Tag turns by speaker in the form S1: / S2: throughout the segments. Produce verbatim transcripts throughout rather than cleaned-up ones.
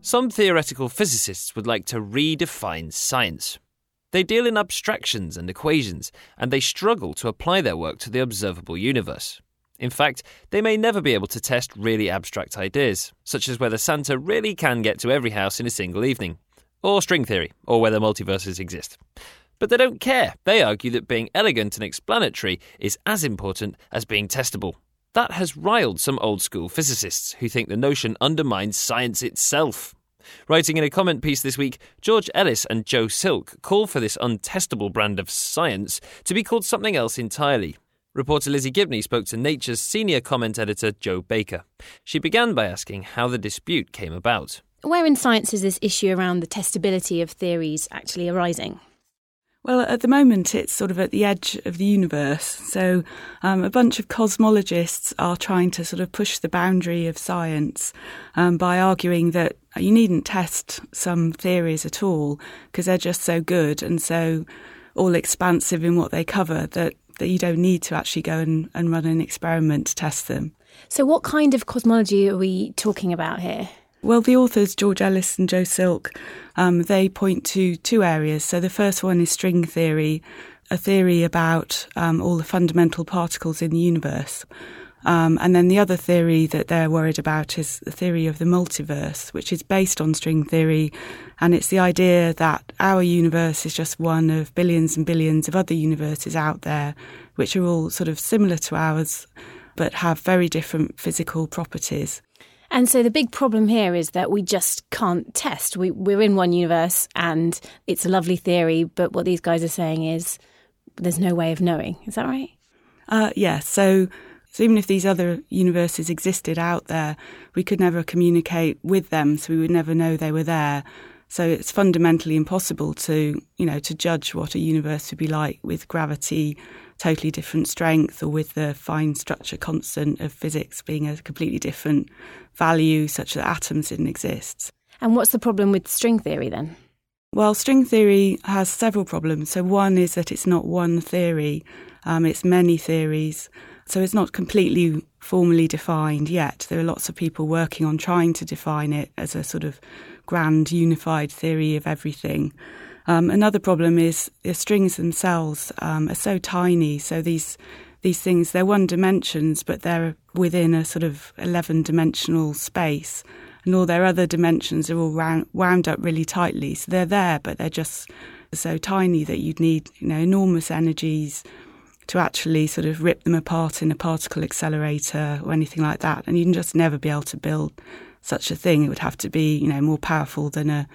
S1: Some theoretical physicists would like to redefine science. They deal in abstractions and equations, and they struggle to apply their work to the observable universe. In fact, they may never be able to test really abstract ideas, such as whether Santa really can get to every house in a single evening, or string theory, or whether multiverses exist. But they don't care. They argue that being elegant and explanatory is as important as being testable. That has riled some old-school physicists who think the notion undermines science itself. Writing in a comment piece this week, George Ellis and Joe Silk call for this untestable brand of science to be called something else entirely. Reporter Lizzie Gibney spoke to Nature's senior comment editor Joe Baker. She began by asking how the dispute came about.
S2: Where in science is this issue around the testability of theories actually arising?
S3: Well, at the moment, it's sort of at the edge of the universe. So um, a bunch of cosmologists are trying to sort of push the boundary of science um, by arguing that you needn't test some theories at all because they're just so good and so all expansive in what they cover that, that you don't need to actually go and, and run an experiment to test them.
S2: So what kind of cosmology are we talking about here?
S3: Well, the authors, George Ellis and Joe Silk, um, they point to two areas. So the first one is string theory, a theory about um, all the fundamental particles in the universe. Um, and then the other theory that they're worried about is the theory of the multiverse, which is based on string theory. And it's the idea that our universe is just one of billions and billions of other universes out there, which are all sort of similar to ours, but have very different physical properties.
S2: And so the big problem here is that we just can't test. We, we're in one universe and it's a lovely theory, but what these guys are saying is there's no way of knowing. Is that right?
S3: Uh, yes. So, so even if these other universes existed out there, we could never communicate with them, so we would never know they were there. So it's fundamentally impossible to, you know, to judge what a universe would be like with gravity, totally different strength, or with the fine structure constant of physics being a completely different value, such that atoms didn't exist.
S2: And what's the problem with string theory then?
S3: Well, string theory has several problems. So one is that it's not one theory, um, it's many theories. So it's not completely formally defined yet. There are lots of people working on trying to define it as a sort of grand unified theory of everything. Um, another problem is the strings themselves um, are so tiny. So these these things, they're one dimensions, but they're within a sort of eleven-dimensional space. And all their other dimensions are all round, wound up really tightly. So they're there, but they're just so tiny that you'd need, you know, enormous energies to actually sort of rip them apart in a particle accelerator or anything like that. And you'd just never be able to build such a thing. It would have to be, you know, more powerful than a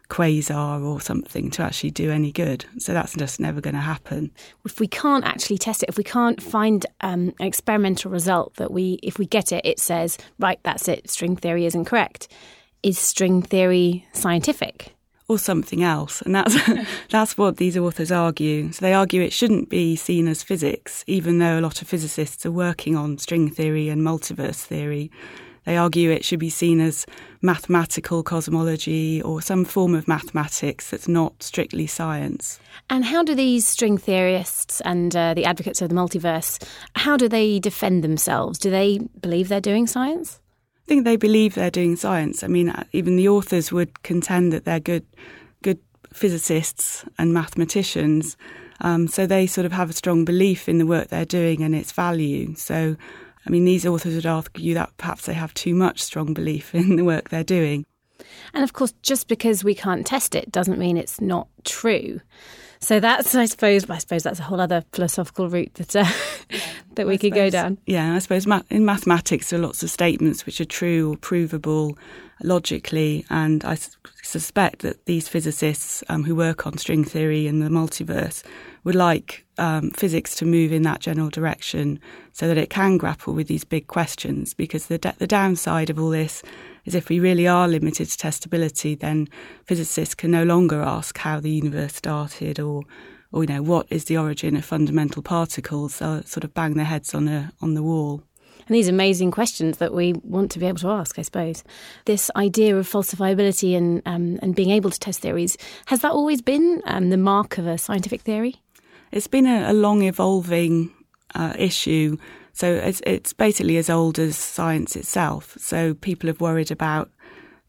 S3: quasar or something to actually do any good. So that's just never going to happen.
S2: If we can't actually test it, if we can't find um, an experimental result that we, if we get it, it says, right, that's it, string theory isn't correct. Is string theory scientific?
S3: Or something else. And that's that's what these authors argue. So they argue it shouldn't be seen as physics, even though a lot of physicists are working on string theory and multiverse theory. They argue it should be seen as mathematical cosmology or some form of mathematics that's not strictly science.
S2: And how do these string theorists and uh, the advocates of the multiverse, how do they defend themselves? Do they believe they're doing science?
S3: I think they believe they're doing science. I mean, even the authors would contend that they're good good physicists and mathematicians. Um, so they sort of have a strong belief in the work they're doing and its value. So I mean, these authors would argue that perhaps they have too much strong belief in the work they're doing.
S2: And of course, just because we can't test it doesn't mean it's not true. So that's, I suppose, I suppose that's a whole other philosophical route that uh, that we
S3: I
S2: could
S3: suppose,
S2: go down.
S3: Yeah, I suppose ma- in mathematics there are lots of statements which are true or provable logically, and I s- suspect that these physicists um, who work on string theory and the multiverse would like um, physics to move in that general direction so that it can grapple with these big questions, because the da- the downside of all this is if we really are limited to testability, then physicists can no longer ask how the universe started or, or you know, what is the origin of fundamental particles. They'll sort of bang their heads on a on the wall.
S2: And these amazing questions that we want to be able to ask, I suppose. This idea of falsifiability and um, and being able to test theories, has that always been um, the mark of a scientific theory?
S3: It's been a, a long evolving uh, issue. So it's, it's basically as old as science itself. So people have worried about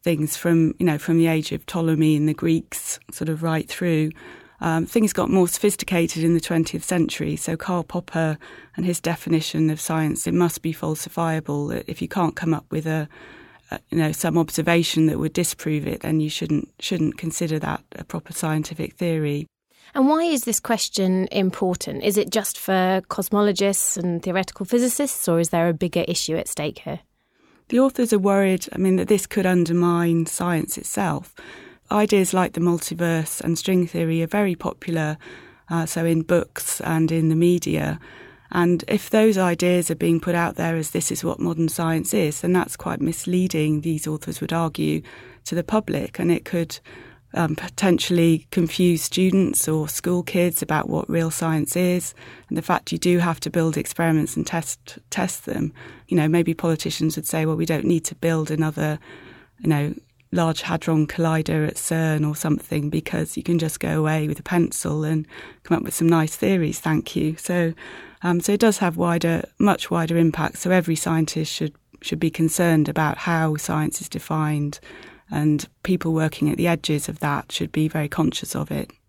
S3: things from, you know, from the age of Ptolemy and the Greeks sort of right through. Um, things got more sophisticated in the twentieth century. So Karl Popper and his definition of science, it must be falsifiable. If you can't come up with a, a you know, some observation that would disprove it, then you shouldn't shouldn't consider that a proper scientific theory.
S2: And why is this question important? Is it just for cosmologists and theoretical physicists, or is there a bigger issue at stake here?
S3: The authors are worried, I mean, that this could undermine science itself. Ideas like the multiverse and string theory are very popular, uh, so in books and in the media. And if those ideas are being put out there as this is what modern science is, then that's quite misleading, these authors would argue, to the public. And it could um, potentially confuse students or school kids about what real science is. And the fact you do have to build experiments and test test them. You know, maybe politicians would say, well, we don't need to build another, you know, Large Hadron Collider at CERN or something, because you can just go away with a pencil and come up with some nice theories, thank you. So um, so it does have wider, much wider impact. So every scientist should should be concerned about how science is defined, and people working at the edges of that should be very conscious of it.